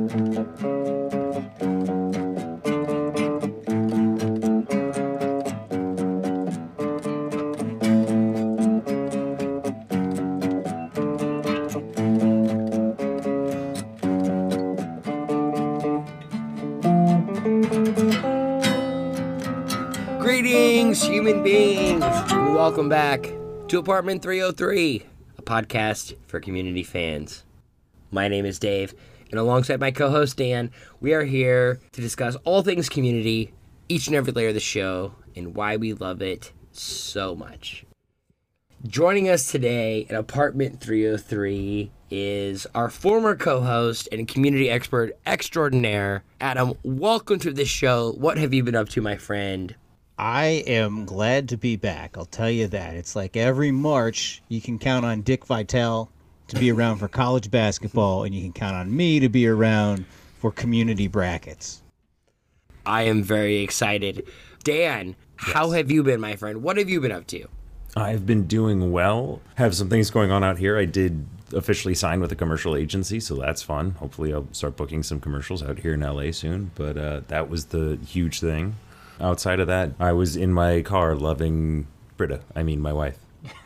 Greetings, human beings, and welcome back to Apartment 303, a podcast for community fans. My name is Dave, and alongside my co-host Dan, we are here to discuss all things community, each and every layer of the show, and why we love it so much. Joining us today at Apartment 303 is our former co-host and community expert extraordinaire, Adam. Welcome to the show. What have you been up to, my friend? I am glad to be back. I'll tell you that. It's like every March, you can count on Dick Vitale to be around for college basketball, and you can count on me to be around for community brackets. I am very excited. Dan, how have you been, my friend? What have you been up to? I've been doing well. Have some things going on out here. I did officially sign with a commercial agency, so that's fun. Hopefully I'll start booking some commercials out here in LA soon, but that was the huge thing. Outside of that, I was in my car loving my wife.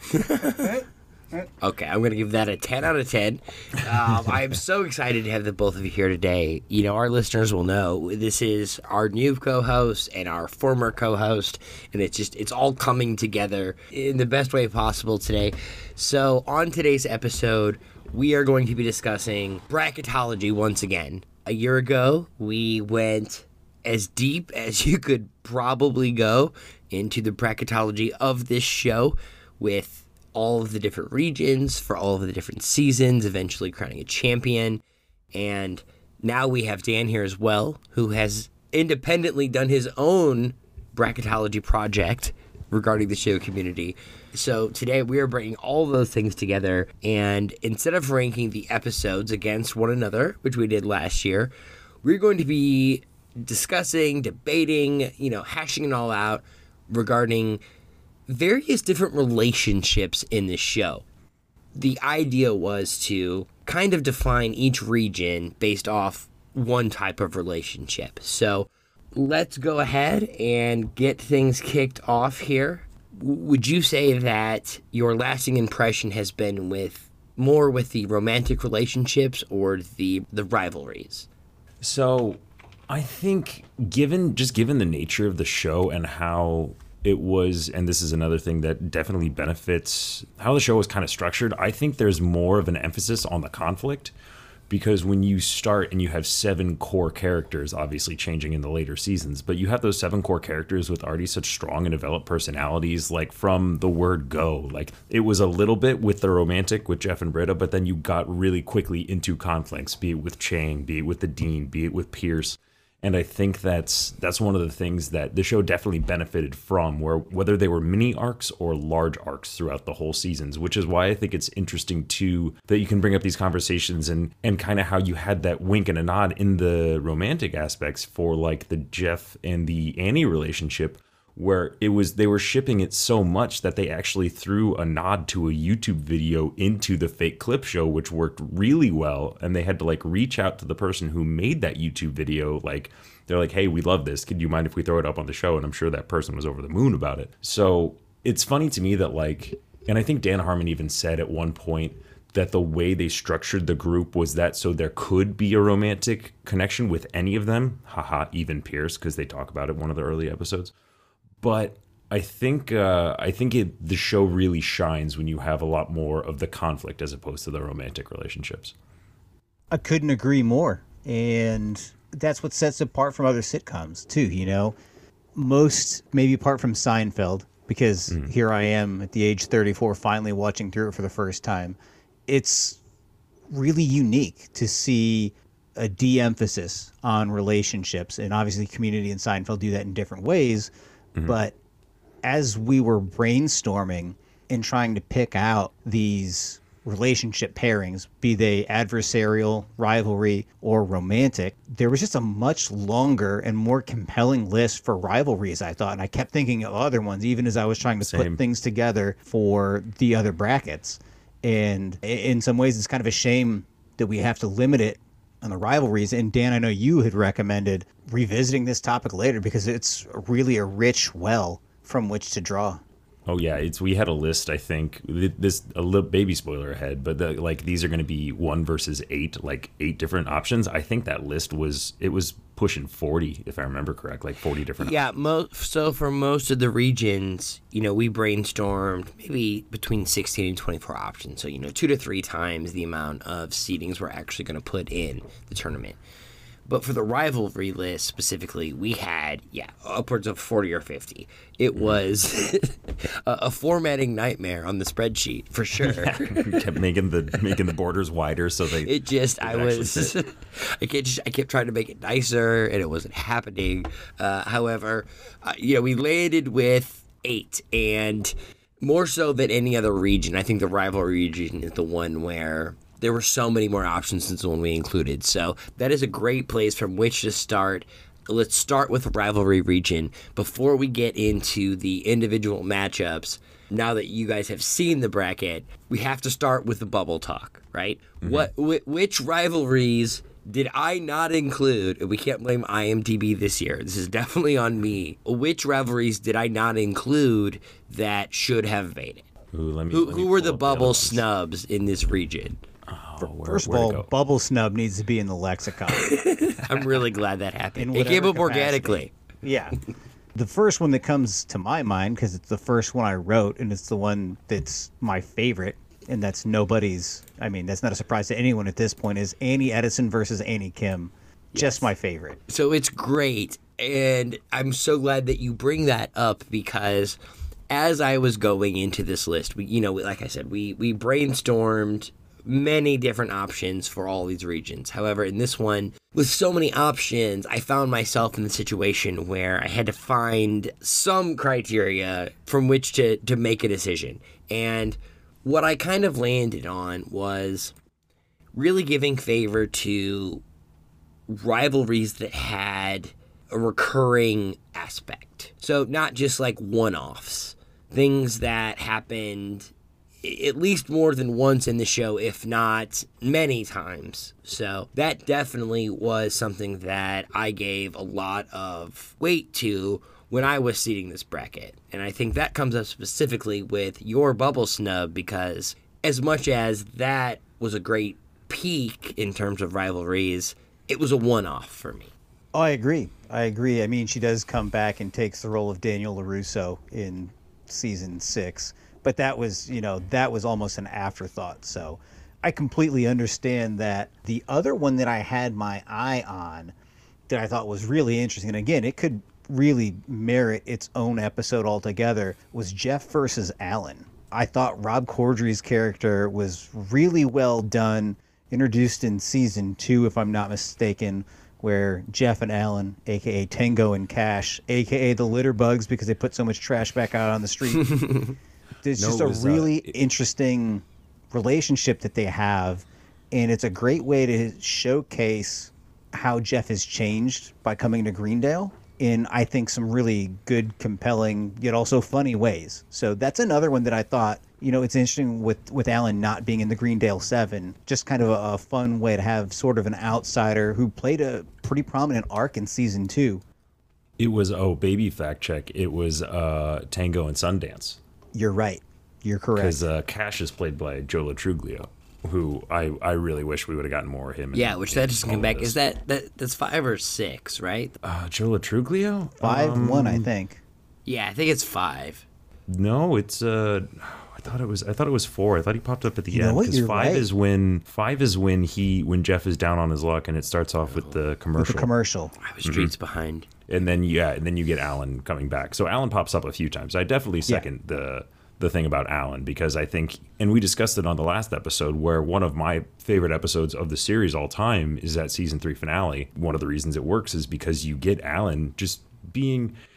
Okay, I'm going to give that a 10 out of 10. I'm so excited to have the both of you here today. You know, our listeners will know this is our new co-host and our former co-host, and it's all coming together in the best way possible today. So on today's episode, we are going to be discussing bracketology once again. A year ago, we went as deep as you could probably go into the bracketology of this show with all of the different regions for all of the different seasons, eventually crowning a champion. And now we have Dan here as well, who has independently done his own bracketology project regarding the show community. So today we are bringing all of those things together, and instead of ranking the episodes against one another, which we did last year, we're going to be discussing, debating, hashing it all out regarding various different relationships in this show. The idea was to kind of define each region based off one type of relationship. So let's go ahead and get things kicked off here. Would you say that your lasting impression has been with the romantic relationships or the rivalries? So I think given the nature of the show and how it was, and this is another thing that definitely benefits how the show was kind of structured, I think there's more of an emphasis on the conflict, because when you start and you have 7 core characters, obviously changing in the later seasons, but you have those 7 core characters with already such strong and developed personalities, like from the word go. Like, it was a little bit with the romantic with Jeff and Britta, but then you got really quickly into conflicts, be it with Chang, be it with the Dean, be it with Pierce. And I think that's one of the things that the show definitely benefited from, whether they were mini arcs or large arcs throughout the whole seasons, which is why I think it's interesting too that you can bring up these conversations and kind of how you had that wink and a nod in the romantic aspects for like the Jeff and the Annie relationship, where they were shipping it so much that they actually threw a nod to a YouTube video into the fake clip show, which worked really well. And they had to like reach out to the person who made that YouTube video. Like, they're like, hey, we love this. Could you mind if we throw it up on the show? And I'm sure that person was over the moon about it. So it's funny to me that like, and I think Dan Harmon even said at one point that the way they structured the group was that so there could be a romantic connection with any of them. Haha, even Pierce, because they talk about it in one of the early episodes. But I think the show really shines when you have a lot more of the conflict as opposed to the romantic relationships. I couldn't agree more. And that's what sets it apart from other sitcoms, too, Most, maybe apart from Seinfeld, because here I am at the age 34 finally watching through it for the first time. It's really unique to see a de-emphasis on relationships. And obviously Community and Seinfeld do that in different ways. But as we were brainstorming and trying to pick out these relationship pairings, be they adversarial, rivalry, or romantic, there was just a much longer and more compelling list for rivalries, I thought. And I kept thinking of other ones, even as I was trying to put things together for the other brackets. And in some ways, it's kind of a shame that we have to limit it on the rivalries. And Dan, I know you had recommended revisiting this topic later because it's really a rich well from which to draw. Oh yeah, we had a list. I think this a little baby spoiler ahead, but these are going to be 1 versus 8, like 8 different options. I think that list was pushing 40, if I remember correct, like 40 different. Yeah, options. So for most of the regions, we brainstormed maybe between 16 and 24 options. So 2 to 3 times the amount of seedings we're actually going to put in the tournament. But for the rivalry list specifically, we had, upwards of 40 or 50. It was a formatting nightmare on the spreadsheet, for sure. Kept making the borders wider so they. It just, I kept trying to make it nicer, and it wasn't happening. However, we landed with 8, and more so than any other region, I think the rivalry region is the one where there were so many more options than the one we included. So that is a great place from which to start. Let's start with the rivalry region before we get into the individual matchups. Now that you guys have seen the bracket, we have to start with the bubble talk, right? Mm-hmm. Which rivalries did I not include? And we can't blame IMDb this year. This is definitely on me. Which rivalries did I not include that should have made it? Ooh, who were the bubble snubs in this region? First of all, bubble snub needs to be in the lexicon. I'm really glad that happened. It came up organically. Yeah. The first one that comes to my mind, because it's the first one I wrote, and it's the one that's my favorite, and that's nobody's, that's not a surprise to anyone at this point, is Annie Edison versus Annie Kim. Yes. Just my favorite. So it's great, and I'm so glad that you bring that up, because as I was going into this list, like I said, we brainstormed many different options for all these regions. However, in this one, with so many options, I found myself in the situation where I had to find some criteria from which to make a decision. And what I kind of landed on was really giving favor to rivalries that had a recurring aspect. So not just like one-offs, things that happened at least more than once in the show, if not many times. So that definitely was something that I gave a lot of weight to when I was seeding this bracket. And I think that comes up specifically with your bubble snub, because as much as that was a great peak in terms of rivalries, it was a one-off for me. Oh, I agree. She does come back and takes the role of Daniel LaRusso in season 6. But that was almost an afterthought. So I completely understand that. The other one that I had my eye on that I thought was really interesting, and again, it could really merit its own episode altogether, was Jeff versus Alan. I thought Rob Corddry's character was really well done, introduced in season 2, if I'm not mistaken, where Jeff and Alan, a.k.a. Tango and Cash, a.k.a. the litter bugs because they put so much trash back out on the street. It's just a really interesting relationship that they have, and it's a great way to showcase how Jeff has changed by coming to Greendale in, I think, some really good, compelling, yet also funny ways. So that's another one that I thought, it's interesting with Alan not being in the Greendale 7, just kind of a fun way to have sort of an outsider who played a pretty prominent arc in season 2. It was, baby fact check, it was Tango and Sundance. You're right. You're correct. Because Cash is played by Joe Lo Truglio, who I really wish we would have gotten more of him. Yeah, which that just came back. Is that's 5 or 6, right? Joe Lo Truglio? 5-1, I think. Yeah, I think it's 5. No, it's I thought it was 4. I thought he popped up at the end because 5 right. is when Jeff is down on his luck, and it starts off with the commercial. I was streets behind. And then you get Alan coming back. So Alan pops up a few times. I definitely second the thing about Alan, because I think, and we discussed it on the last episode, where one of my favorite episodes of the series all time is that season 3 finale. One of the reasons it works is because you get Alan just being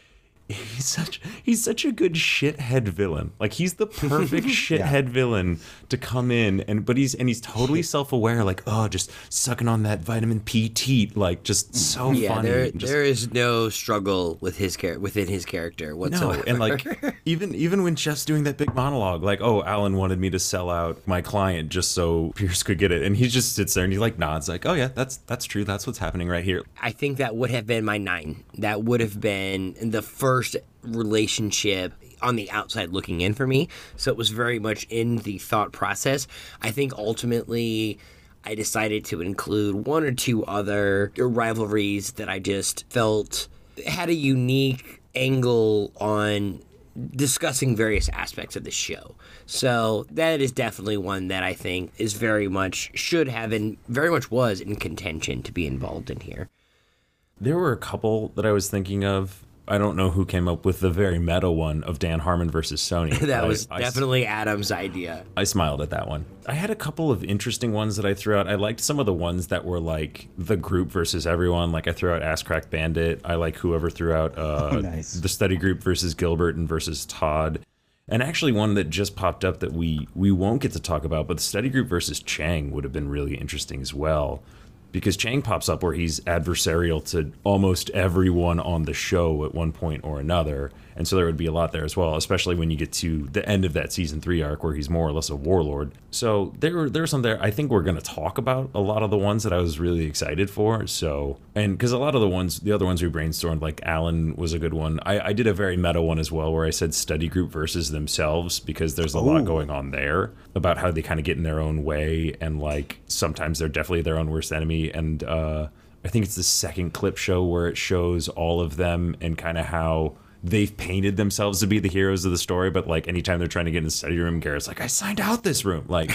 he's such a good shithead villain. Like he's the perfect shithead villain to come in but he's totally self-aware, like, oh, just sucking on that vitamin P teat, like just so funny. There is no struggle with within his character whatsoever. No, and like even when Jeff's doing that big monologue, like, oh, Alan wanted me to sell out my client just so Pierce could get it, and he just sits there and he like nods, like, oh yeah, that's true, that's what's happening right here. I think that would have been my 9. That would have been the first relationship on the outside looking in for me. So it was very much in the thought process. I think ultimately I decided to include 1 or 2 other rivalries that I just felt had a unique angle on discussing various aspects of the show. So that is definitely one that I think is very much should have and very much was in contention to be involved in here. There were a couple that I was thinking of. I don't know who came up with the very meta one of Dan Harmon versus Sony. That was definitely Adam's idea. I smiled at that one. I had a couple of interesting ones that I threw out. I liked some of the ones that were like the group versus everyone. Like I threw out Ass Crack Bandit. I like whoever threw out the study group versus Gilbert and versus Todd. And actually one that just popped up that we won't get to talk about, but the study group versus Chang would have been really interesting as well. Because Chang pops up where he's adversarial to almost everyone on the show at one point or another. And so there would be a lot there as well, especially when you get to the end of that season 3 arc where he's more or less a warlord. So there's some there. I think we're going to talk about a lot of the ones that I was really excited for. So, and because a lot of the other ones we brainstormed, like Alan was a good one. I did a very meta one as well where I said study group versus themselves, because there's a lot going on there about how they kind of get in their own way. And like sometimes they're definitely their own worst enemy. And I think it's the second clip show where it shows all of them and kind of how they've painted themselves to be the heroes of the story, but like anytime they're trying to get in the study room, Garrett's like, I signed out this room. Like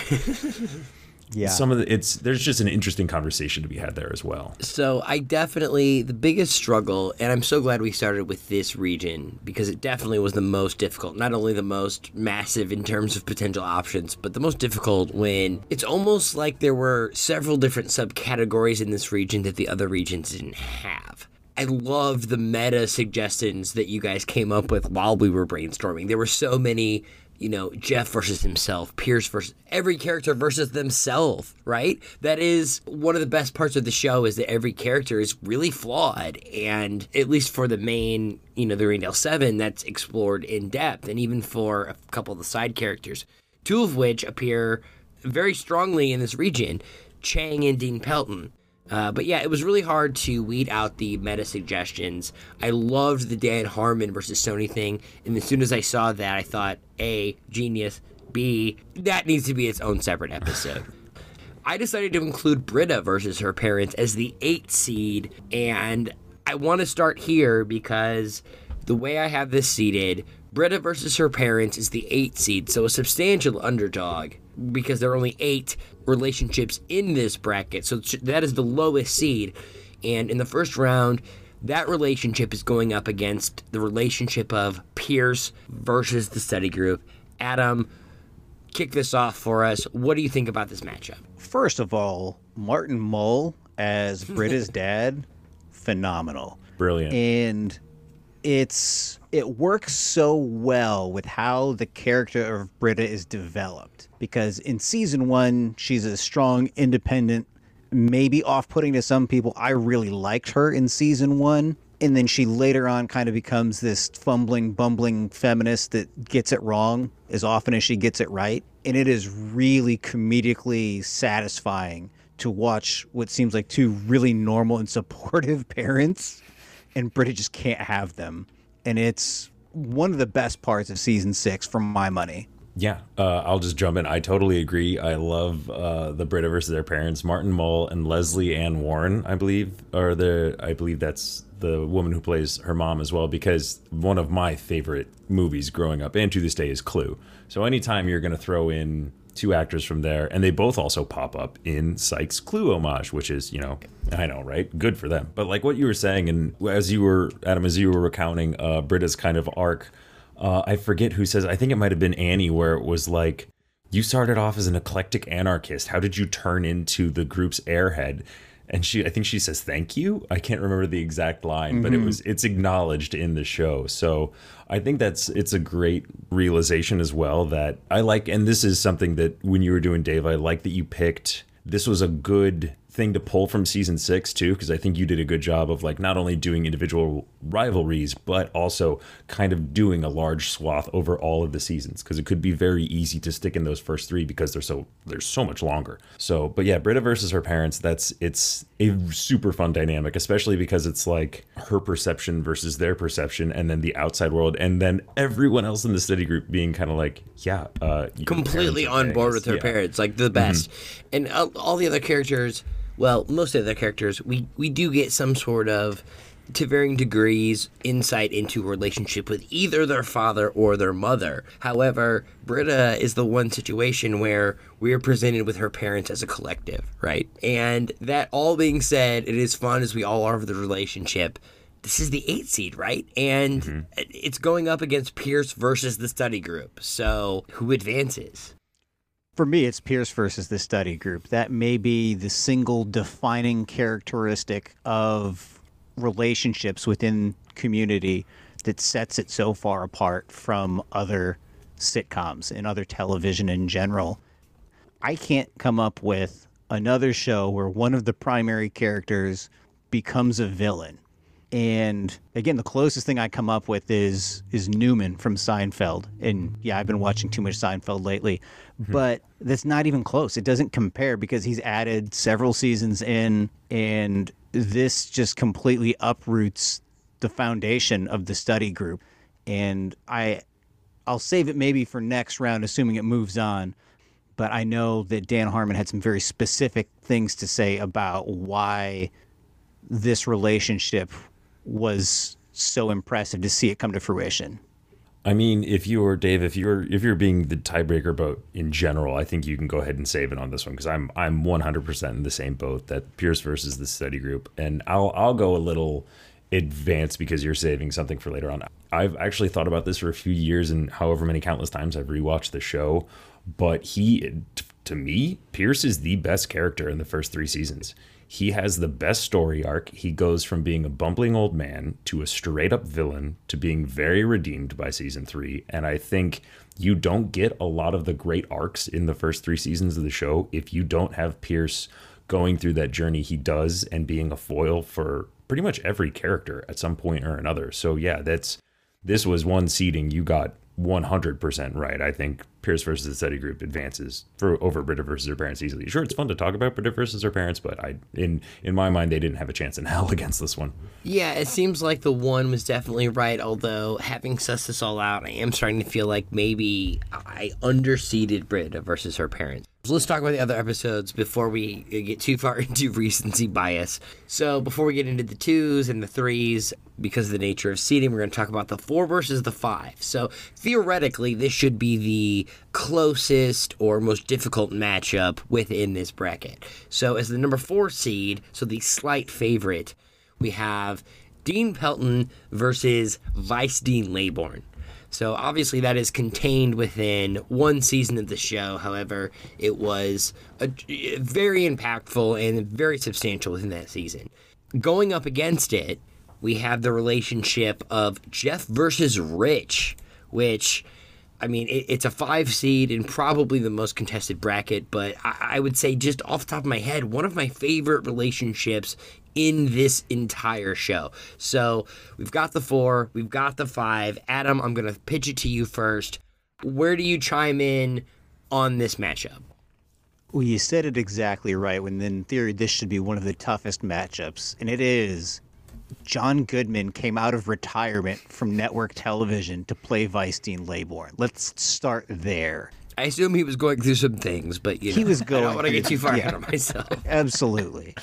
yeah, there's just an interesting conversation to be had there as well. So I definitely, the biggest struggle, and I'm so glad we started with this region because it definitely was the most difficult, not only the most massive in terms of potential options, but the most difficult when it's almost like there were several different subcategories in this region that the other regions didn't have. I loved the meta suggestions that you guys came up with while we were brainstorming. There were so many, Jeff versus himself, Pierce versus every character versus themselves, right? That is one of the best parts of the show, is that every character is really flawed. And at least for the main, the Rivendell 7, that's explored in depth. And even for a couple of the side characters, 2 of which appear very strongly in this region, Chang and Dean Pelton. But yeah, it was really hard to weed out the meta suggestions. I loved the Dan Harmon versus Sony thing, and as soon as I saw that, I thought, A, genius, B, that needs to be its own separate episode. I decided to include Britta versus her parents as the 8 seed, and I want to start here because the way I have this seeded, Britta versus her parents is the 8 seed, so a substantial underdog, because there are only 8 relationships in this bracket, so that is the lowest seed. And in the first round, that relationship is going up against the relationship of Pierce versus the study group. Adam, kick this off for us. What do you think about this matchup? First of all, Martin Mull as Britta's dad, phenomenal. Brilliant. And it works so well with how the character of Britta is developed, because in season 1 she's a strong, independent, maybe off-putting to some people. I really liked her in season 1, and then she later on kind of becomes this fumbling, bumbling feminist that gets it wrong as often as she gets it right. And it is really comedically satisfying to watch what seems like 2 really normal and supportive parents, and Britta just can't have them. And it's one of the best parts of season 6 for my money. Yeah, I'll just jump in. I totally agree. I love the Britta versus their parents. Martin Mull and Leslie Ann Warren, I believe that's the woman who plays her mom as well, because one of my favorite movies growing up and to this day is Clue. So anytime you're going to throw in 2 actors from there, and they both also pop up in Psych's Clue homage, which is, I know, right? Good for them. But like what you were saying, and as you were recounting Britta's kind of arc, I forget who says, I think it might have been Annie, where it was like, you started off as an eclectic anarchist. How did you turn into the group's airhead? and I think she says thank you. I can't remember the exact line, but it's acknowledged in the show. So I think it's a great realization as well that I like, and this is something that when you were doing Dave, I like that you picked. This was a good thing to pull from season 6 too, because I think you did a good job of like not only doing individual rivalries but also kind of doing a large swath over all of the seasons, because it could be very easy to stick in those first 3 because they're so much longer. So but yeah, Britta versus her parents, it's a super fun dynamic, especially because it's like her perception versus their perception, and then the outside world, and then everyone else in the study group being kind of like completely on board with her parents, like the best. And all the other characters, well, most of the characters, we do get some sort of, to varying degrees, insight into a relationship with either their father or their mother. However, Britta is the one situation where we are presented with her parents as a collective, right? And that all being said, it is fun as we all are with the relationship. This is the 8 seed, right? And it's going up against Pierce versus the study group. So who advances? For me, it's Pierce versus the study group. That may be the single defining characteristic of relationships within Community that sets it so far apart from other sitcoms and other television in general. I can't come up with another show where one of the primary characters becomes a villain. And again, the closest thing I come up with is Newman from Seinfeld. And yeah, I've been watching too much Seinfeld lately, but that's not even close. It doesn't compare because he's added several seasons in, and this just completely uproots the foundation of the study group. And I'll save it maybe for next round, assuming it moves on. But I know that Dan Harmon had some very specific things to say about why this relationship was so impressive to see it come to fruition. I mean, if you're being the tiebreaker about in general, I think you can go ahead and save it on this one, because I'm 100% in the same boat, that Pierce versus the study group. And I'll go a little advanced because you're saving something for later on. I've actually thought about this for a few years, and however many countless times I've rewatched the show, but to me, Pierce is the best character in the first 3 seasons. He has the best story arc. He goes from being a bumbling old man to a straight up villain to being very redeemed by season 3. And I think you don't get a lot of the great arcs in the first 3 seasons of the show if you don't have Pierce going through that journey he does and being a foil for pretty much every character at some point or another. So yeah, this was one seeding you got 100% right. I think Pierce versus the study group advances over Britta versus her parents easily. Sure, it's fun to talk about Britta versus her parents, but in my mind, they didn't have a chance in hell against this one. Yeah, it seems like the one was definitely right, although having sussed this all out, I am starting to feel like maybe I underseeded Britta versus her parents. So let's talk about the other episodes before we get too far into recency bias. So before we get into the 2s and the 3s, because of the nature of seeding, we're going to talk about the 4 versus the 5. So theoretically, this should be the closest or most difficult matchup within this bracket. So as the number 4 seed, so the slight favorite, we have Dean Pelton versus Vice Dean Laybourne. So obviously that is contained within one season of the show. However, it was very impactful and very substantial within that season. Going up against it, we have the relationship of Jeff versus Rich, which, I mean, it's a 5 seed and probably the most contested bracket, but I would say just off the top of my head, one of my favorite relationships in this entire show. So we've got the 4, we've got the 5. Adam, I'm going to pitch it to you first. Where do you chime in on this matchup? Well, you said it exactly right, when in theory this should be one of the toughest matchups, and it is. John Goodman came out of retirement from network television to play Vice Dean Laybourne. Let's start there. I assume he was going through some things, but he was going. I don't want to get too far ahead of myself. Absolutely.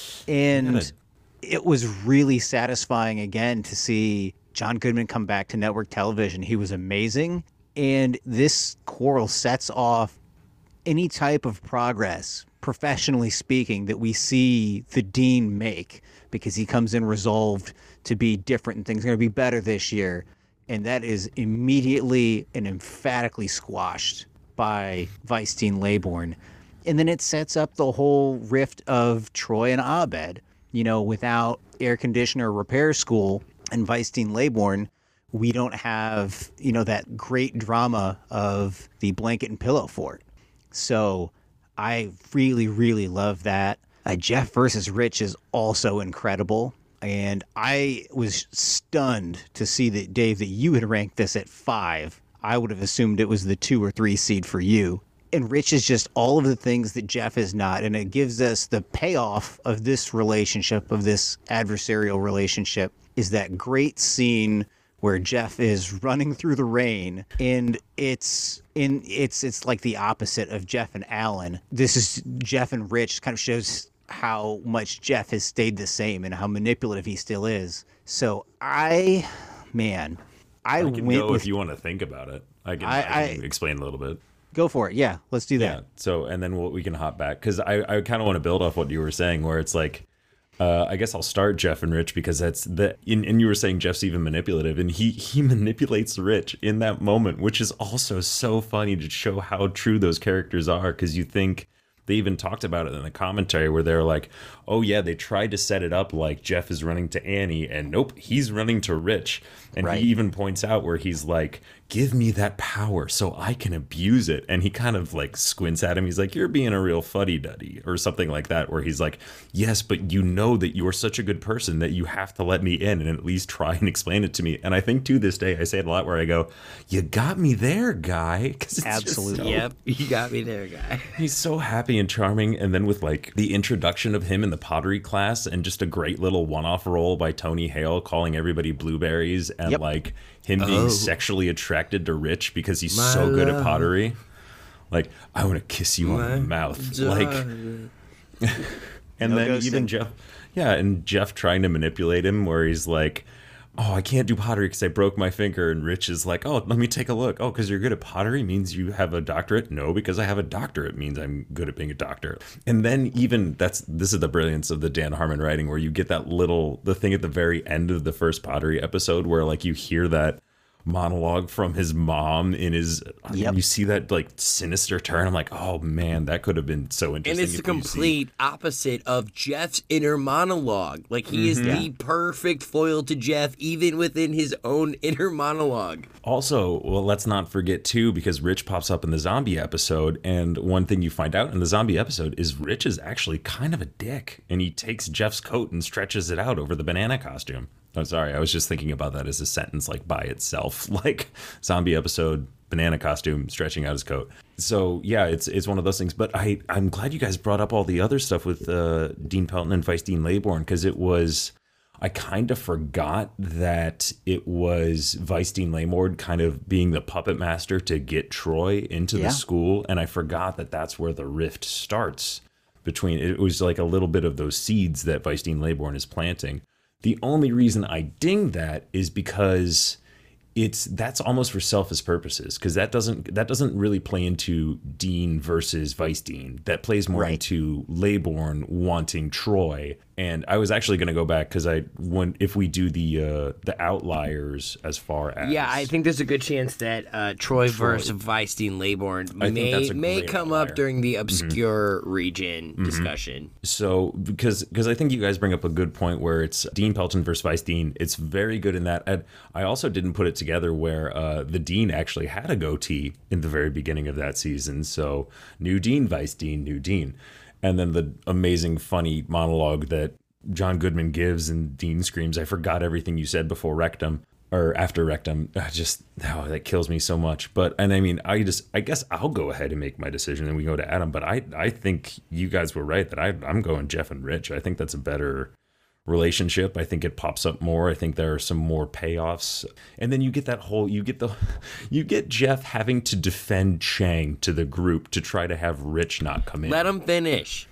And it was really satisfying again to see John Goodman come back to network television. He was amazing. And this quarrel sets off any type of progress, professionally speaking, that we see the Dean make, because he comes in resolved to be different and things are going to be better this year. And that is immediately and emphatically squashed by Vice Dean Laybourne. And then it sets up the whole rift of Troy and Abed. Without air conditioner repair school and Weisstein Laybourne, we don't have, that great drama of the blanket and pillow fort. So I really, really love that. Jeff versus Rich is also incredible. And I was stunned to see that, Dave, that you had ranked this at 5. I would have assumed it was the 2 or 3 seed for you. And Rich is just all of the things that Jeff is not. And it gives us the payoff of this relationship, of this adversarial relationship, is that great scene where Jeff is running through the rain, and it's like the opposite of Jeff and Alan. This is Jeff and Rich. Kind of shows how much Jeff has stayed the same and how manipulative he still is. So I can go if you want to think about it. I can explain a little bit. Go for it. Yeah, let's do that. Yeah. So, and then we can hop back, because I kind of want to build off what you were saying, where it's like, I guess I'll start Jeff and Rich, because that's and you were saying Jeff's even manipulative, and he manipulates Rich in that moment, which is also so funny to show how true those characters are, because you think they even talked about it in the commentary where they're like, oh yeah, they tried to set it up like Jeff is running to Annie, and nope, he's running to Rich. And He even points out where he's like, give me that power so I can abuse it. And he kind of like squints at him. He's like, you're being a real fuddy-duddy, or something like that, where he's like, yes, but you know that you're such a good person that you have to let me in and at least try and explain it to me. And I think to this day, I say it a lot where I go, you got me there, guy. Absolutely. Yep, you got me there, guy. He's so happy and charming. And then with like the introduction of him in the pottery class, and just a great little one-off role by Tony Hale calling everybody blueberries, and like him being sexually attracted to Rich because he's so good at pottery. Like, I want to kiss you on the mouth. Like, and then even Jeff, and Jeff trying to manipulate him, where he's like, oh, I can't do pottery because I broke my finger. And Rich is like, oh, let me take a look. Oh, because you're good at pottery means you have a doctorate? No, because I have a doctorate means I'm good at being a doctor. And then even this is the brilliance of the Dan Harmon writing, where you get the thing at the very end of the first pottery episode where like you hear that monologue from his mom in his you see that like sinister turn. I'm like, oh man, that could have been so interesting. And it's the complete opposite of Jeff's inner monologue. Like, he is the perfect foil to Jeff, even within his own inner monologue. Also, well, let's not forget too, because Rich pops up in the zombie episode, and one thing you find out in the zombie episode is Rich is actually kind of a dick, and he takes Jeff's coat and stretches it out over the banana costume. Oh, sorry, I was just thinking about that as a sentence, like by itself, like zombie episode, banana costume, stretching out his coat. So yeah, it's one of those things. But I'm glad you guys brought up all the other stuff with Dean Pelton and Weisstein Laybourne, because I kind of forgot that it was Weisstein Laybourne kind of being the puppet master to get Troy into the school, and I forgot that that's where the rift starts between. It was like a little bit of those seeds that Weisstein Laybourne is planting. The only reason I ding that is because that's almost for selfish purposes, because that doesn't really play into Dean versus Weisstein. That plays more into Laybourne wanting Troy. And I was actually going to go back, because if we do the outliers as far as I think there's a good chance that Troy versus Weisstein Laybourne may come up during the obscure region discussion. So because I think you guys bring up a good point where it's Dean Pelton versus Weisstein. It's very good in that. And I also didn't put it together where the Dean actually had a goatee in the very beginning of that season. So new Dean, Weisstein, new Dean. And then the amazing, funny monologue that John Goodman gives, and Dean screams, I forgot everything you said before rectum, or after rectum. That kills me so much. And I mean, I guess I'll go ahead and make my decision, and we go to Adam. But I think you guys were right that I'm going Jeff and Rich. I think that's a better relationship. I think it pops up more. I think there are some more payoffs. And then you get you get Jeff having to defend Chang to the group to try to have Rich not come in. Let him finish.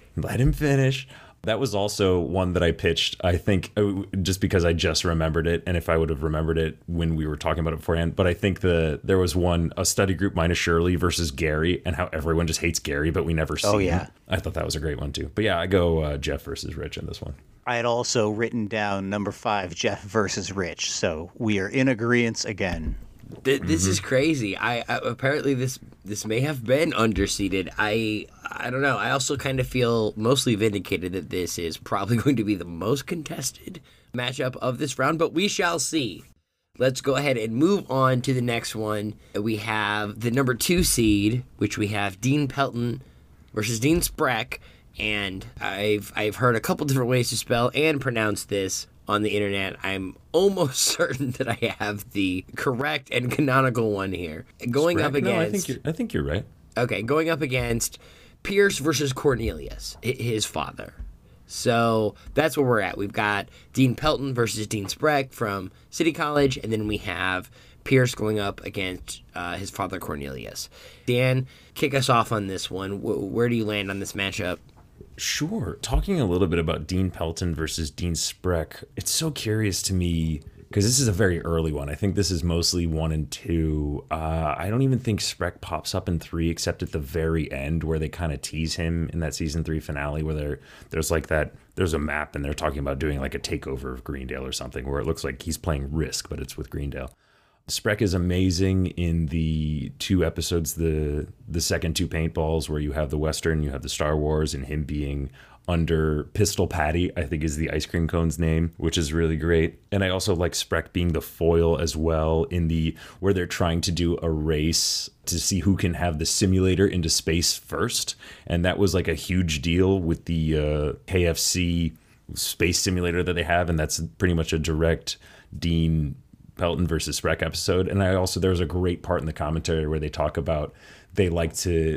That was also one that I pitched, I think, just because I just remembered it, and if I would have remembered it when we were talking about it beforehand. But I think there was a study group minus Shirley versus Gary, and how everyone just hates Gary, but we never see him. I thought that was a great one too. But yeah, I go Jeff versus Rich in this one. I had also written down number 5, Jeff versus Rich. So we are in agreement again. This is crazy. I apparently this may have been underseeded. I don't know. I also kind of feel mostly vindicated that this is probably going to be the most contested matchup of this round, but we shall see. Let's go ahead and move on to the next one. We have the number 2 seed, which we have Dean Pelton versus Dean Spreck, and I've heard a couple different ways to spell and pronounce this on the internet. I'm almost certain that I have the correct and canonical one here. Going Spreck? up against... No, I think you're right. Okay, going up against Pierce versus Cornelius, his father. So that's where we're at. We've got Dean Pelton versus Dean Spreck from City College, and then we have Pierce going up against his father Cornelius. Dan, kick us off on this one. Where do you land on this matchup? Sure. Talking a little bit about Dean Pelton versus Dean Spreck, it's so curious to me because this is a very early one. I think this is mostly 1 and 2. I don't even think Spreck pops up in 3 except at the very end where they kind of tease him in that season 3 finale where there's a map and they're talking about doing like a takeover of Greendale or something where it looks like he's playing Risk, but it's with Greendale. Spreck is amazing in the 2 episodes, the second 2 paintballs where you have the Western, you have the Star Wars, and him being under Pistol Patty, I think is the ice cream cone's name, which is really great. And I also like Spreck being the foil as well in where they're trying to do a race to see who can have the simulator into space first. And that was like a huge deal with the KFC space simulator that they have. And that's pretty much a direct Dean Pelton versus Spreck episode. And there's a great part in the commentary where they talk about they like to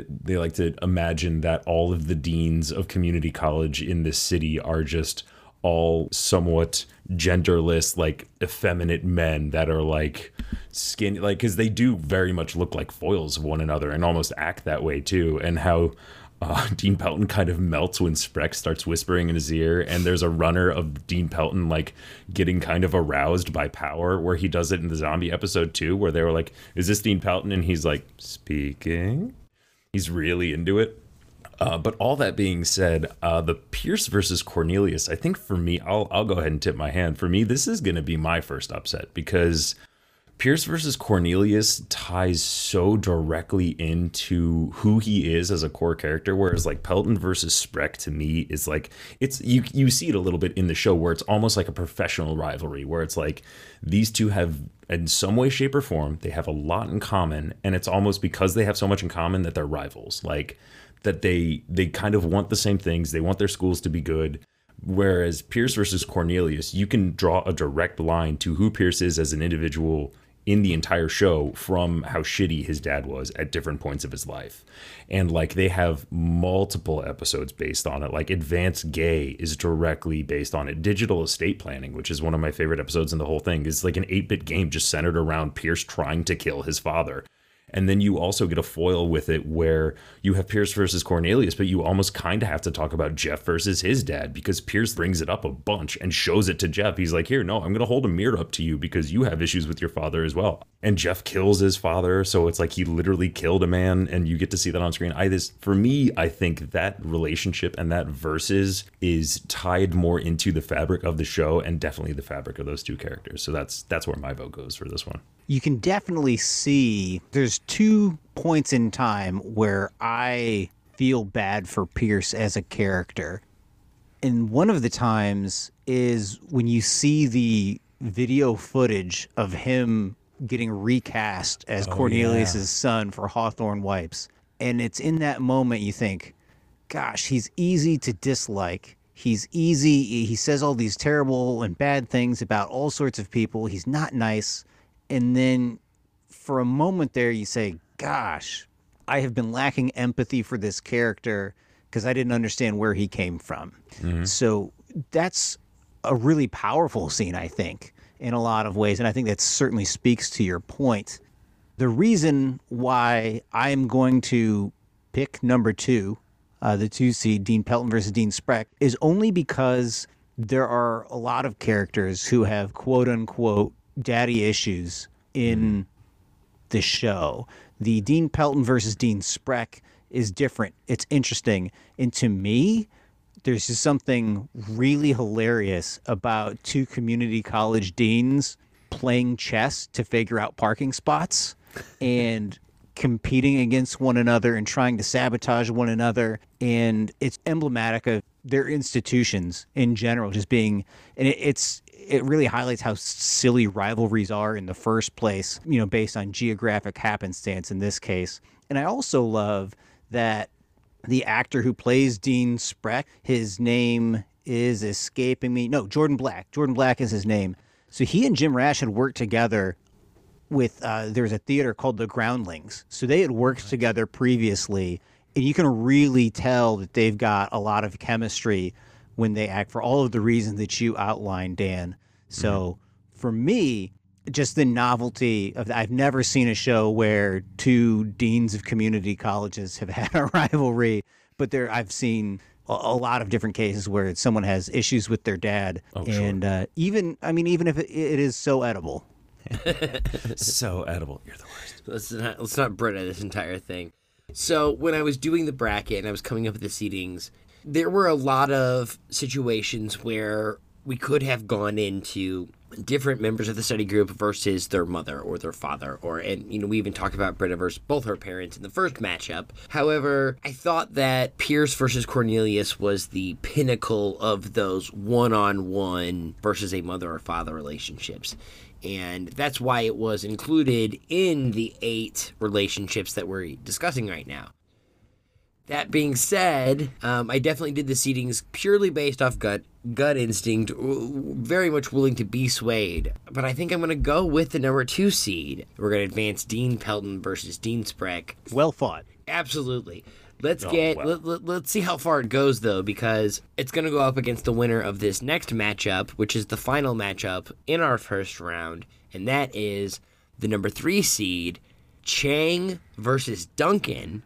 imagine that all of the deans of community college in this city are just all somewhat genderless, like effeminate men that are like skinny, like because they do very much look like foils of one another and almost act that way too. And how Dean Pelton kind of melts when Spreck starts whispering in his ear, and there's a runner of Dean Pelton like getting kind of aroused by power where he does it in the zombie episode too, where they were like, is this Dean Pelton? And he's like, speaking. He's really into it. But all that being said, the Pierce versus Cornelius, I think for me, I'll go ahead and tip my hand. For me, this is going to be my first upset because Pierce versus Cornelius ties so directly into who he is as a core character, whereas like Pelton versus Spreck to me is like you see it a little bit in the show where it's almost like a professional rivalry where it's like these two have in some way, shape, or form they have a lot in common, and it's almost because they have so much in common that they're rivals, like that they kind of want the same things. They want their schools to be good. Whereas Pierce versus Cornelius, you can draw a direct line to who Pierce is as an individual in the entire show from how shitty his dad was at different points of his life. And like they have multiple episodes based on it. Like Advanced Gay is directly based on it. Digital Estate Planning, which is one of my favorite episodes in the whole thing, is like an 8-bit game just centered around Pierce trying to kill his father. And then you also get a foil with it where you have Pierce versus Cornelius, but you almost kind of have to talk about Jeff versus his dad because Pierce brings it up a bunch and shows it to Jeff. He's like, here, no, I'm going to hold a mirror up to you because you have issues with your father as well. And Jeff kills his father. So it's like he literally killed a man and you get to see that on screen. For me, I think that relationship and that versus is tied more into the fabric of the show and definitely the fabric of those two characters. So that's where my vote goes for this one. You can definitely see there's 2 points in time where I feel bad for Pierce as a character. And one of the times is when you see the video footage of him getting recast as Cornelius's son for Hawthorne Wipes. And it's in that moment you think, gosh, he's easy to dislike. He's easy. He says all these terrible and bad things about all sorts of people. He's not nice. And then for a moment there, you say, gosh, I have been lacking empathy for this character because I didn't understand where he came from. Mm-hmm. So that's a really powerful scene, I think, in a lot of ways. And I think that certainly speaks to your point. The reason why I'm going to pick number 2, the 2 seed, Dean Pelton versus Dean Spreck, is only because there are a lot of characters who have quote unquote daddy issues in the show. The Dean Pelton versus Dean Spreck is different. It's interesting. And to me, there's just something really hilarious about 2 community college deans playing chess to figure out parking spots and competing against one another and trying to sabotage one another. And it's emblematic of their institutions in general just being, and it really highlights how silly rivalries are in the first place, based on geographic happenstance in this case. And I also love that the actor who plays Dean Spreck, his name is escaping me. No, Jordan Black. Jordan Black is his name. So he and Jim Rash had worked together with, there's a theater called The Groundlings. So they had worked together previously, and you can really tell that they've got a lot of chemistry when they act for all of the reasons that you outlined, Dan. So for me, just the novelty of I've never seen a show where two deans of community colleges have had a rivalry, but I've seen a lot of different cases where someone has issues with their dad, and even if it is so edible. So edible, you're the worst. Let's not Brita this entire thing. So when I was doing the bracket and I was coming up with the seedings, there were a lot of situations where we could have gone into different members of the study group versus their mother or their father, we even talked about Britta versus both her parents in the first matchup. However, I thought that Pierce versus Cornelius was the pinnacle of those one-on-one versus a mother or father relationships. And that's why it was included in the 8 relationships that we're discussing right now. That being said, I definitely did the seedings purely based off gut instinct, very much willing to be swayed. But I think I'm going to go with the number 2 seed. We're going to advance Dean Pelton versus Dean Spreck. Well fought. Absolutely. Let's see how far it goes, though, because it's going to go up against the winner of this next matchup, which is the final matchup in our first round, and that is the number 3 seed, Chang versus Duncan,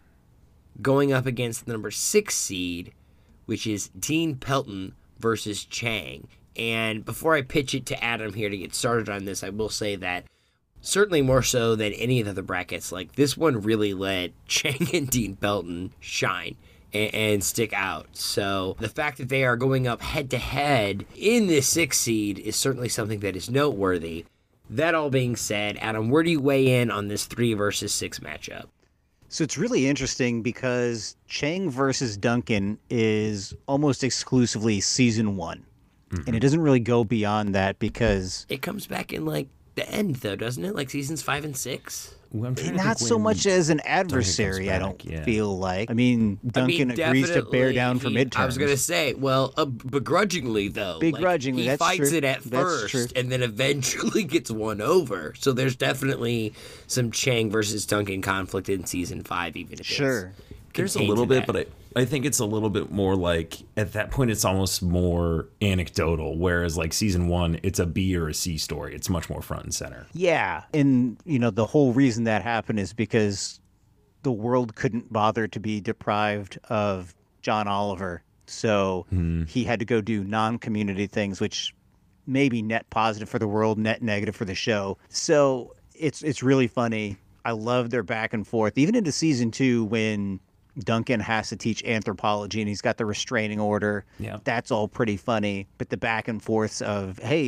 going up against the number 6 seed, which is Dean Pelton versus Chang. And before I pitch it to Adam here to get started on this, I will say that certainly more so than any of the other brackets, like this one really let Chang and Dean Pelton shine and stick out. So the fact that they are going up head-to-head in this 6 seed is certainly something that is noteworthy. That all being said, Adam, where do you weigh in on this 3 versus 6 matchup? So it's really interesting because Chang versus Duncan is almost exclusively season 1. Mm-hmm. And it doesn't really go beyond that because it comes back in like the end, though, doesn't it? Like seasons 5 and 6? Not so much as an adversary, I don't feel like. Duncan agrees to bear down for midterms. I was going to say, well, begrudgingly, though. Begrudgingly, that's true. He fights it at first and then eventually gets won over. So there's definitely some Chang versus Duncan conflict in season 5, even if there's a little bit, but I think it's a little bit more like, at that point, it's almost more anecdotal, whereas like season 1, it's a B or a C story. It's much more front and center. Yeah. And, the whole reason that happened is because the world couldn't bother to be deprived of John Oliver. So he had to go do non-community things, which may be net positive for the world, net negative for the show. So it's really funny. I love their back and forth, even into season 2 when Duncan has to teach anthropology and he's got the restraining order. Yeah. That's all pretty funny. But the back and forths of, hey,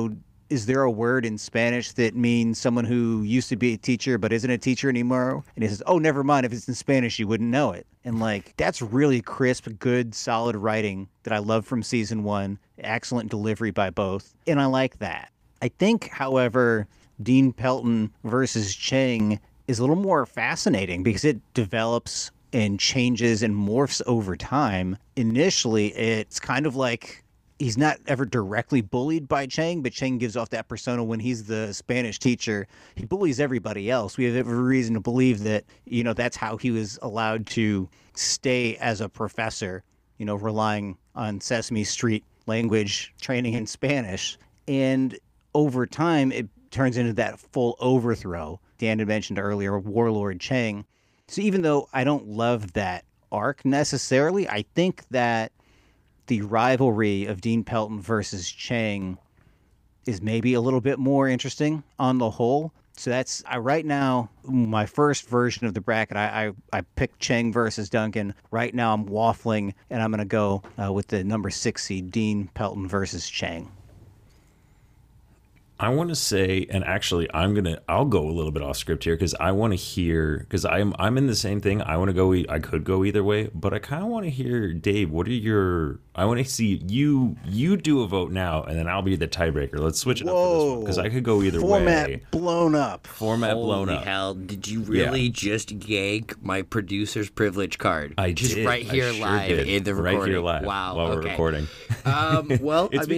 is there a word in Spanish that means someone who used to be a teacher but isn't a teacher anymore? And he says, oh, never mind. If it's in Spanish, you wouldn't know it. And that's really crisp, good, solid writing that I love from season 1. Excellent delivery by both. And I like that. I think, however, Dean Pelton versus Chang is a little more fascinating because it develops and changes and morphs over time. Initially, it's kind of like he's not ever directly bullied by Chang, but Chang gives off that persona when he's the Spanish teacher. He bullies everybody else. We have every reason to believe that, that's how he was allowed to stay as a professor, relying on Sesame Street language training in Spanish. And over time, it turns into that full overthrow. Dan had mentioned earlier, Warlord Chang. So even though I don't love that arc necessarily, I think that the rivalry of Dean Pelton versus Chang is maybe a little bit more interesting on the whole. So that's right now, my first version of the bracket, I picked Chang versus Duncan. Right now I'm waffling, and I'm going to go with the number 6 seed, Dean Pelton versus Chang. I want to say, and actually, I'll go a little bit off script here because I want to hear, because I'm in the same thing. I want to go, I could go either way, but I kind of want to hear, Dave, I want to see you do a vote now, and then I'll be the tiebreaker. Let's switch it up for this one because I could go either way. Format blown up. Holy hell, did you really just yank my producer's privilege card? I just did. right here live in the recording. Right here live. Wow. While we're recording. Well, it's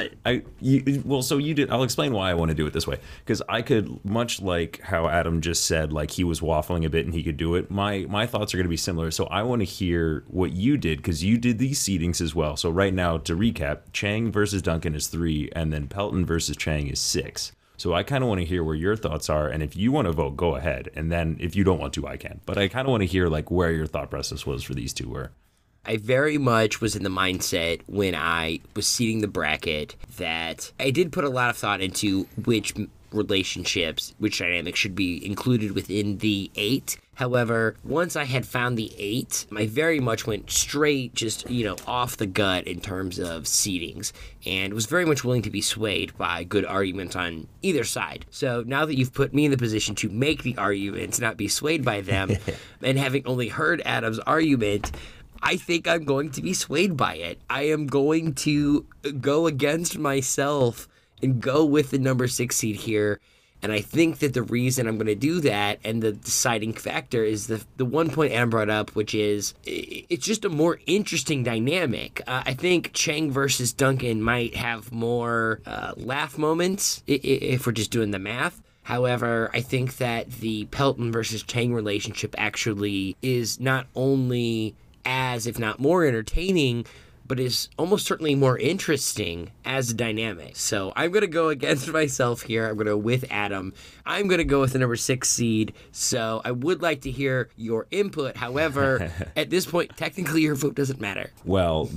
so you did. I'll explain why I want to do it this way, because I could, much like how Adam just said, like he was waffling a bit and he could do it. My thoughts are going to be similar. So I want to hear what you did, because you did these seedings as well. So right now, to recap, Chang versus Duncan is 3, and then Pelton versus Chang is 6. So I kind of want to hear where your thoughts are, and if you want to vote, go ahead. And then if you don't want to, I can. But I kind of want to hear like where your thought process was for these two were. I very much was in the mindset when I was seeding the bracket that I did put a lot of thought into which relationships, which dynamics should be included within the 8. However, once I had found the 8, I very much went straight just, off the gut in terms of seedings, and was very much willing to be swayed by good arguments on either side. So now that you've put me in the position to make the arguments, not be swayed by them, and having only heard Adam's argument, I think I'm going to be swayed by it. I am going to go against myself and go with the number 6 seed here. And I think that the reason I'm going to do that, and the deciding factor, is the one point Adam brought up, which is it's just a more interesting dynamic. I think Chang versus Duncan might have more laugh moments if we're just doing the math. However, I think that the Pelton versus Chang relationship actually is not only as, if not more entertaining, but is almost certainly more interesting as a dynamic. So I'm going to go against myself here. I'm going to go with Adam. I'm going to go with the number 6 seed. So I would like to hear your input. However, at this point, technically your vote doesn't matter. Well,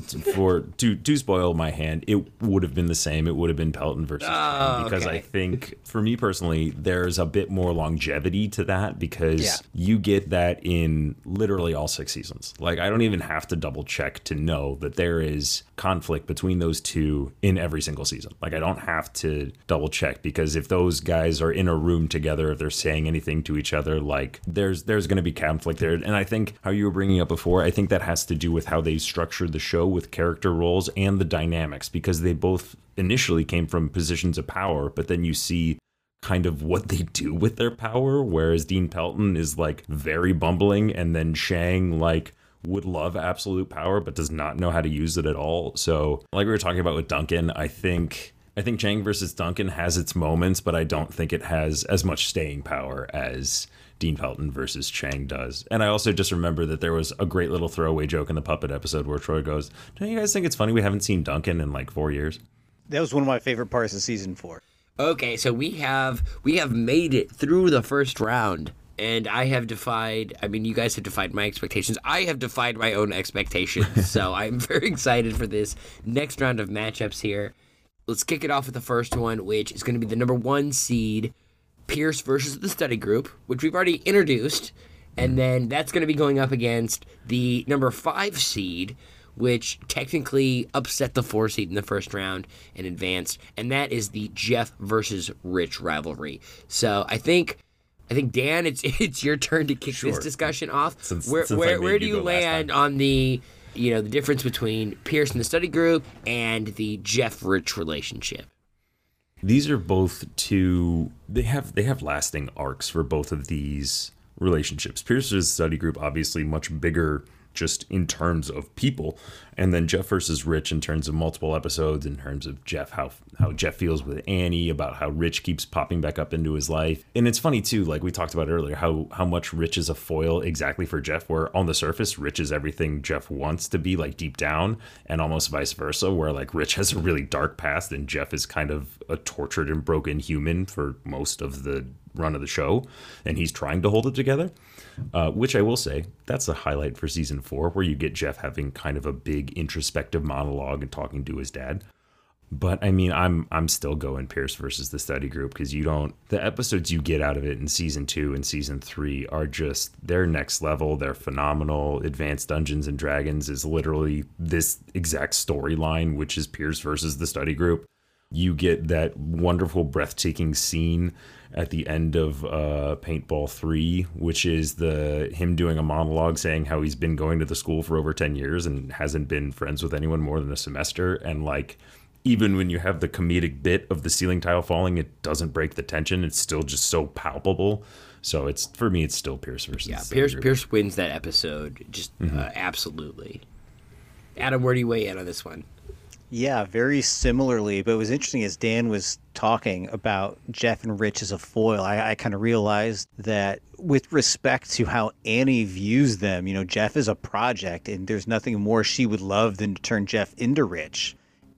to spoil my hand, it would have been the same. It would have been Pelton versus Chang, because I think, for me personally, there's a bit more longevity to that, because you get that in literally all 6 seasons. Like, I don't even have to double check to know that there is conflict between those two in every single season. Like, I don't have to double check, because if those guys are in a room together, if they're saying anything to each other, like there's going to be conflict there. And I think how you were bringing up before, I think that has to do with how they structured the show with character roles and the dynamics, because they both initially came from positions of power, but then you see kind of what they do with their power, whereas Dean Pelton is like very bumbling, and then Chang like would love absolute power but does not know how to use it at all. So like we were talking about with Duncan, I think Chang versus Duncan has its moments, but I don't think it has as much staying power as Dean Pelton versus Chang does. And I also just remember that there was a great little throwaway joke in the Puppet episode where Troy goes, "Don't you guys think it's funny we haven't seen Duncan in like 4 years?" That was one of my favorite parts of season 4. Okay, so we have made it through the first round. And I have defied, you guys have defied my expectations. I have defied my own expectations. So I'm very excited for this next round of matchups here. Let's kick it off with the first one, which is going to be the number 1 seed, Pierce versus the study group, which we've already introduced. And then that's going to be going up against the number 5 seed, which technically upset the 4 seed in the first round and advanced. And that is the Jeff versus Rich rivalry. So I think, Dan, it's your turn to kick this discussion off. Where do you land on the the difference between Pierce and the study group and the Jeff Rich relationship? These are both two. They have lasting arcs for both of these relationships. Pierce's study group obviously much bigger just in terms of people, and then Jeff versus Rich in terms of multiple episodes, in terms of Jeff, how Jeff feels with Annie, about how Rich keeps popping back up into his life. And it's funny too, like we talked about earlier, how much Rich is a foil exactly for Jeff, where on the surface Rich is everything Jeff wants to be, like deep down, and almost vice versa, where like Rich has a really dark past and Jeff is kind of a tortured and broken human for most of the run of the show, and he's trying to hold it together. Which I will say, that's a highlight for season 4, where you get Jeff having kind of a big introspective monologue and talking to his dad. But I'm still going Pierce versus the study group, because the episodes you get out of it in season 2 and season 3 are just, they're next level. They're phenomenal. Advanced Dungeons and Dragons is literally this exact storyline, which is Pierce versus the study group. You get that wonderful, breathtaking scene at the end of Paintball 3, which is him doing a monologue saying how he's been going to the school for over 10 years and hasn't been friends with anyone more than a semester. And like, even when you have the comedic bit of the ceiling tile falling, it doesn't break the tension. It's still just so palpable. So it's, for me, it's still Pierce versus. Yeah, Pierce wins that episode. Just absolutely. Adam, where do you weigh in on this one? Yeah, very similarly. But it was interesting as Dan was talking about Jeff and Rich as a foil. I kind of realized that with respect to how Annie views them, you know, Jeff is a project, and there's nothing more she would love than to turn Jeff into Rich.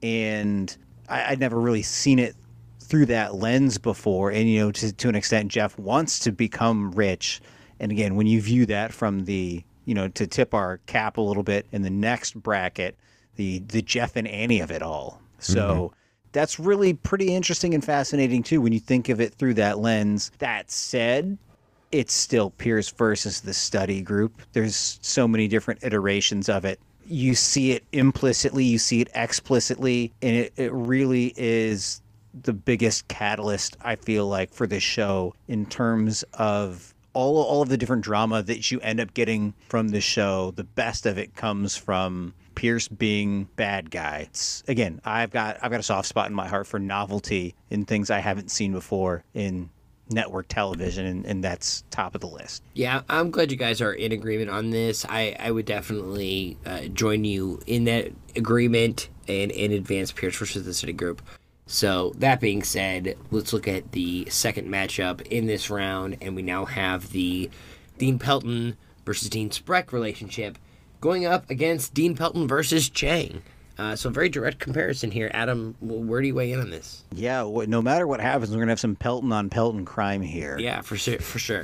And I'd never really seen it through that lens before. And, you know, to an extent, Jeff wants to become Rich. And again, when you view that from the, you know, to tip our cap a little bit in the next bracket, the Jeff and Annie of it all. So that's really pretty interesting and fascinating too when you think of it through that lens. That said, it's still Pierce versus the study group. There's so many different iterations of it. You see it implicitly, you see it explicitly, and it really is the biggest catalyst, I feel like, for this show in terms of all of the different drama that you end up getting from the show. The best of it comes from Pierce being bad guy. Again, I've got a soft spot in my heart for novelty in things I haven't seen before in network television, and that's top of the list. Yeah, I'm glad you guys are in agreement on this. I would definitely join you in that agreement and advance Pierce versus the City Group. So that being said, let's look at the second matchup in this round, and we now have the Dean Pelton versus Dean Spreck relationship going up against Dean Pelton versus Chang. So very direct comparison here. Adam, where do you weigh in on this? Yeah, no matter what happens, we're going to have some Pelton on Pelton crime here. Yeah, for sure.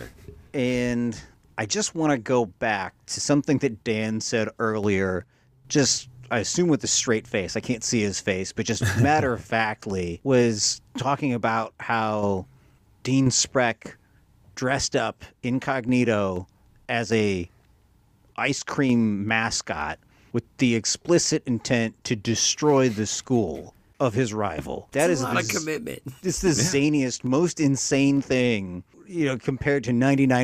And I just want to go back to something that Dan said earlier, just, I assume with a straight face. I can't see his face, but just matter-of-factly was talking about how Dean Spreck dressed up incognito as a ice cream mascot with the explicit intent to destroy the school of his rival. That is a lot of commitment. It's the zaniest, most insane thing, you know, compared to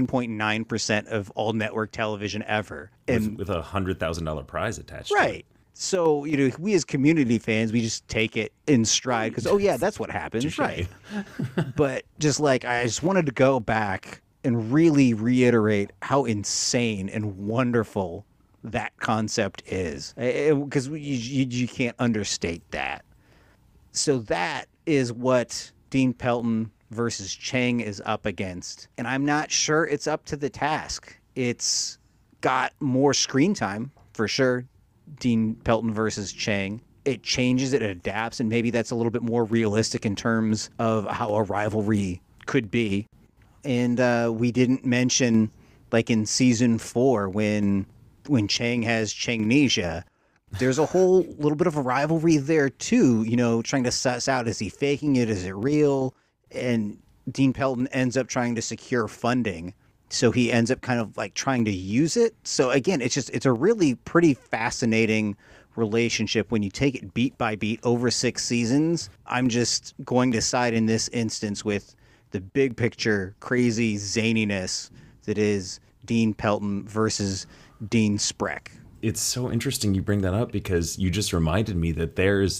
99.9% of all network television ever. And with a $100,000 prize attached. Right. So, you know, we as community fans, we just take it in stride because, oh yeah, that's what happens. Right. But just like, I just wanted to go back and really reiterate how insane and wonderful that concept is, because you can't understate that. So that is what Dean Pelton versus Chang is up against, and I'm not sure it's up to the task. It's got more screen time for sure, Dean Pelton versus Chang. It changes, it adapts, and maybe that's a little bit more realistic in terms of how a rivalry could be. And we didn't mention, like in season 4, when Chang has Changnesia, there's a whole little bit of a rivalry there too, you know, trying to suss out, is he faking it? Is it real? And Dean Pelton ends up trying to secure funding. So he ends up kind of like trying to use it. So again, it's a really pretty fascinating relationship when you take it beat by beat over 6 seasons. I'm just going to side in this instance with the big picture crazy zaniness that is Dean Pelton versus Dean Spreck. It's so interesting you bring that up because you just reminded me that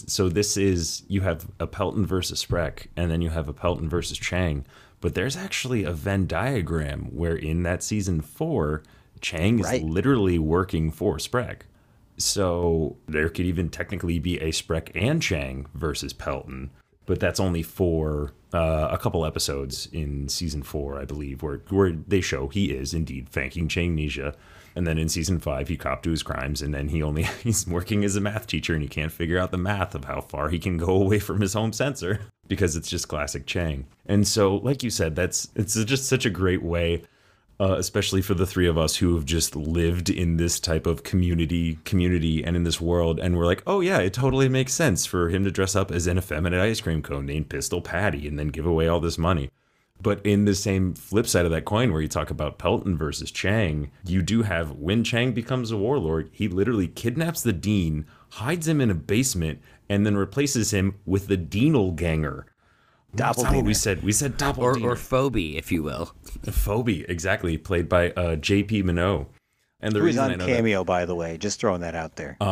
you have a Pelton versus Spreck, and then you have a Pelton versus Chang, but there's actually a Venn diagram where in that season 4, Chang is literally working for Spreck. So there could even technically be a Spreck and Chang versus Pelton, but that's only for a couple episodes in season 4, I believe, where they show he is indeed thanking Changnesia. And then in season 5, he copped to his crimes, and then he's working as a math teacher, and he can't figure out the math of how far he can go away from his home censor because it's just classic Chang. And so, like you said, it's just such a great way, especially for the three of us who have just lived in this type of community and in this world, and we're like, oh yeah, it totally makes sense for him to dress up as an effeminate ice cream cone named Pistol Patty and then give away all this money. But in the same flip side of that coin, where you talk about Pelton versus Chang, you do have, when Chang becomes a warlord, he literally kidnaps the dean, hides him in a basement, and then replaces him with the Dienelganger. That's not what we said. We said doppelganger. Or Phoebe, if you will. Phoebe, exactly, played by J.P. Minogue. And the Who's reason on I know Cameo, by the way, just throwing that out there.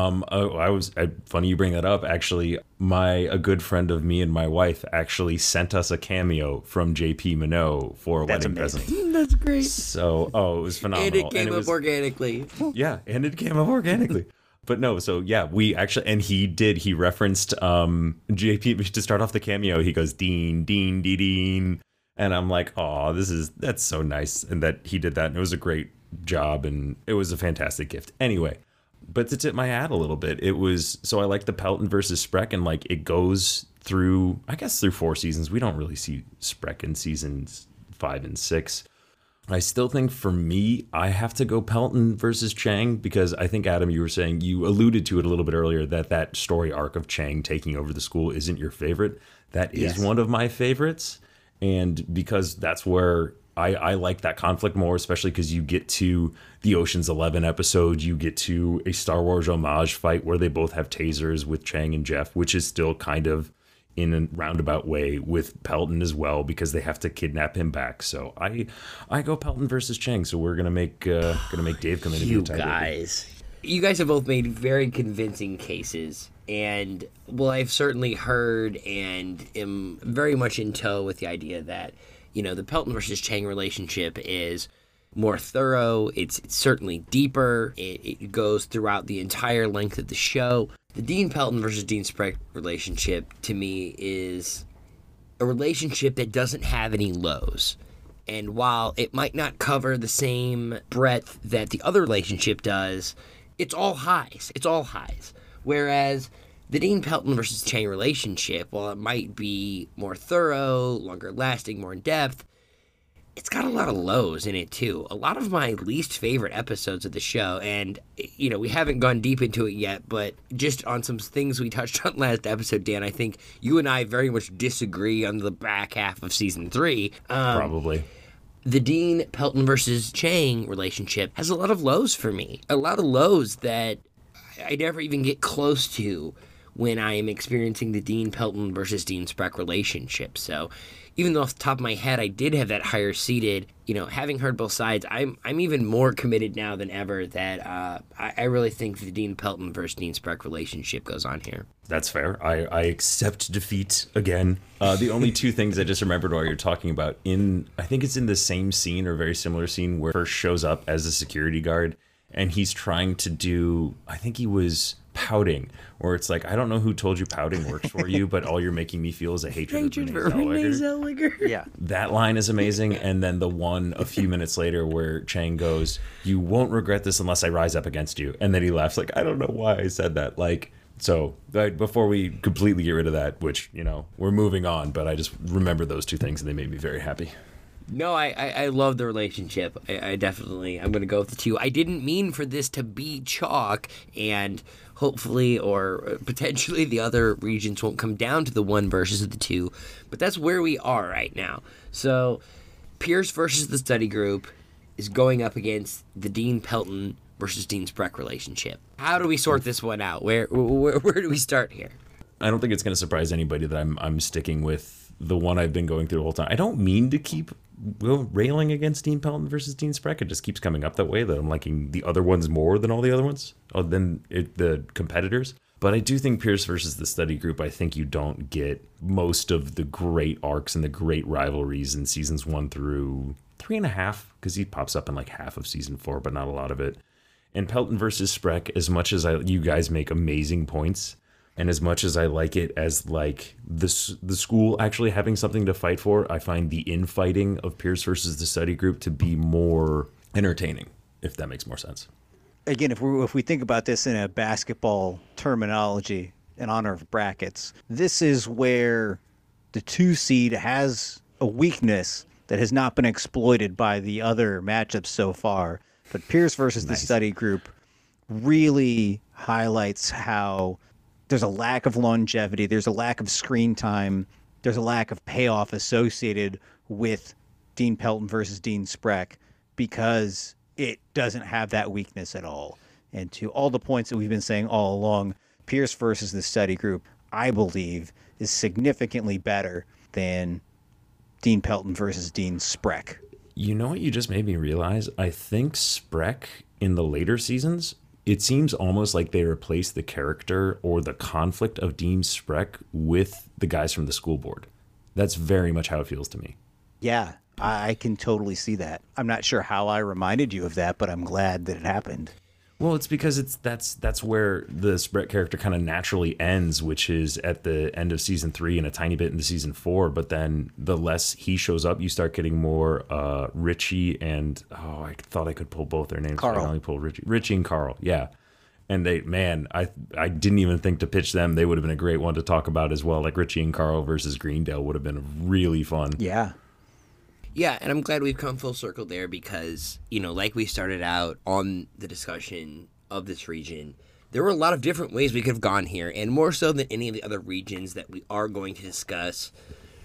funny you bring that up. Actually, a good friend of me and my wife actually sent us a cameo from J.P. Minogue for a wedding present. That's great. So, it was phenomenal. And it came up organically. Yeah, and it came up organically. But no, so yeah, we actually, and he referenced JP to start off the cameo. He goes, Dean, Dean, Dean. And I'm like, oh, that's so nice. And that he did that. And it was a great job. And it was a fantastic gift. Anyway, but to tip my hat a little bit, so I like the Pelton versus Spreck. And like it goes through, I guess through 4 seasons. We don't really see Spreck in seasons 5 and 6. I still think for me, I have to go Pelton versus Chang because I think, Adam, you alluded to it a little bit earlier that story arc of Chang taking over the school isn't your favorite. That is one of my favorites. And because that's where I like that conflict more, especially because you get to the Ocean's 11 episode, you get to a Star Wars homage fight where they both have tasers with Chang and Jeff, which is still kind of in a roundabout way with Pelton as well because they have to kidnap him back. So I go Pelton versus Chang. So we're gonna make Dave come in and be a tiebreaker. You guys have both made very convincing cases, and well, I've certainly heard and am very much in tow with the idea that the Pelton versus Chang relationship is more thorough. It's certainly deeper. It goes throughout the entire length of the show. The Dean Pelton versus Dean Spreck relationship, to me, is a relationship that doesn't have any lows. And while it might not cover the same breadth that the other relationship does, it's all highs. It's all highs. Whereas the Dean Pelton versus Chang relationship, while it might be more thorough, longer lasting, more in depth, it's got a lot of lows in it, too. A lot of my least favorite episodes of the show, and, we haven't gone deep into it yet, but just on some things we touched on last episode, Dan, I think you and I very much disagree on the back half of season 3. Probably. The Dean Pelton versus Chang relationship has a lot of lows for me. A lot of lows that I never even get close to when I am experiencing the Dean Pelton versus Dean Spreck relationship. So even though off the top of my head I did have that higher seated, having heard both sides, I'm even more committed now than ever that I really think the Dean Pelton versus Dean Spreck relationship goes on here. That's fair. I accept defeat again. The only 2 things I just remembered while you're talking about, I think it's in the same scene or very similar scene where he first shows up as a security guard and he's trying to do, I think he was pouting, where it's like, I don't know who told you pouting works for you, but all you're making me feel is a hatred for Renee Zellweger. Yeah. That line is amazing. And then the one a few minutes later where Chang goes, you won't regret this unless I rise up against you. And then he laughs like, I don't know why I said that. So before we completely get rid of that, which, we're moving on, but I just remember those 2 things and they made me very happy. No, I love the relationship. I'm going to go with the 2. I didn't mean for this to be chalk, and hopefully or potentially the other regions won't come down to the 1 versus the 2, but that's where we are right now. So Pierce versus the study group is going up against the Dean Pelton versus Dean Spreck relationship. How do we sort this one out? Where do we start here? I don't think it's going to surprise anybody that I'm sticking with the one I've been going through the whole time. I don't mean to keep railing against Dean Pelton versus Dean Spreck. It just keeps coming up that way, that I'm liking the other ones more than all the other ones, the competitors. But I do think Pierce versus the study group, I think you don't get most of the great arcs and the great rivalries in seasons 1 through 3.5, because he pops up in like half of season 4, but not a lot of it. And Pelton versus Spreck, as much as you guys make amazing points, and as much as I like it as like the school actually having something to fight for, I find the infighting of Pierce versus the study group to be more entertaining, if that makes more sense. Again, if we think about this in a basketball terminology in honor of brackets, this is where the 2 seed has a weakness that has not been exploited by the other matchups so far. But Pierce versus the study group really highlights how there's a lack of longevity, there's a lack of screen time, there's a lack of payoff associated with Dean Pelton versus Dean Spreck because it doesn't have that weakness at all. And to all the points that we've been saying all along, Pierce versus the study group, I believe, is significantly better than Dean Pelton versus Dean Spreck. You know what you just made me realize? I think Spreck in the later seasons, it seems almost like they replaced the character or the conflict of Dean Spreck with the guys from the school board. That's very much how it feels to me. Yeah, I can totally see that. I'm not sure how I reminded you of that, but I'm glad that it happened. Well, it's because that's where the Spreck character kind of naturally ends, which is at the end of season 3 and a tiny bit into season 4. But then the less he shows up, you start getting more Richie and I thought I could pull both their names. Carl. But I only pulled Richie and Carl. Yeah, and I didn't even think to pitch them. They would have been a great one to talk about as well. Like Richie and Carl versus Greendale would have been really fun. Yeah. Yeah, and I'm glad we've come full circle there because, like we started out on the discussion of this region, there were a lot of different ways we could have gone here, and more so than any of the other regions that we are going to discuss,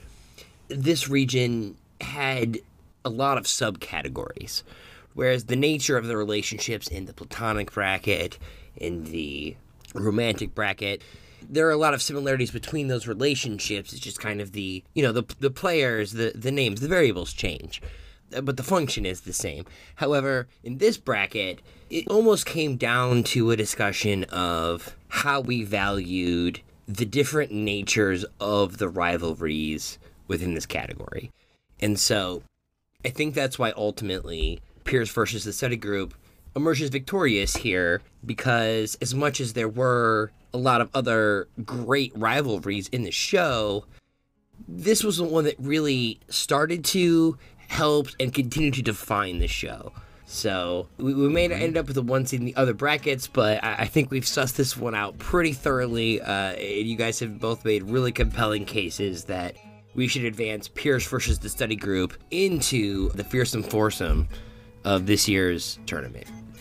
this region had a lot of subcategories, whereas the nature of the relationships in the platonic bracket, in the romantic bracket, there are a lot of similarities between those relationships. It's just kind of the players, the names, the variables change, but the function is the same. However, in this bracket, it almost came down to a discussion of how we valued the different natures of the rivalries within this category. And so I think that's why ultimately Pierce versus the study group emerges victorious here, because as much as there were a lot of other great rivalries in the show, this was the one that really started to help and continue to define the show. So we may not end up with the one seed in the other brackets, but I think we've sussed this one out pretty thoroughly. You guys have both made really compelling cases that we should advance Pierce versus the study group into the fearsome foursome of this year's tournament.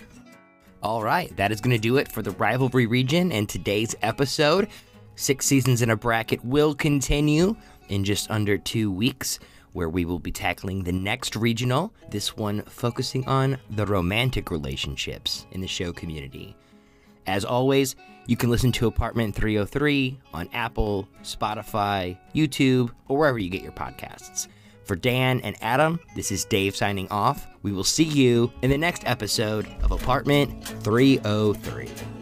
All right, that is going to do it for the rivalry region and today's episode. 6 seasons in a bracket will continue in just under 2 weeks, where we will be tackling the next regional, this one focusing on the romantic relationships in the show community. As always, you can listen to Apartment 303 on Apple, Spotify, YouTube, or wherever you get your podcasts. For Dan and Adam, this is Dave signing off. We will see you in the next episode of Apartment 303.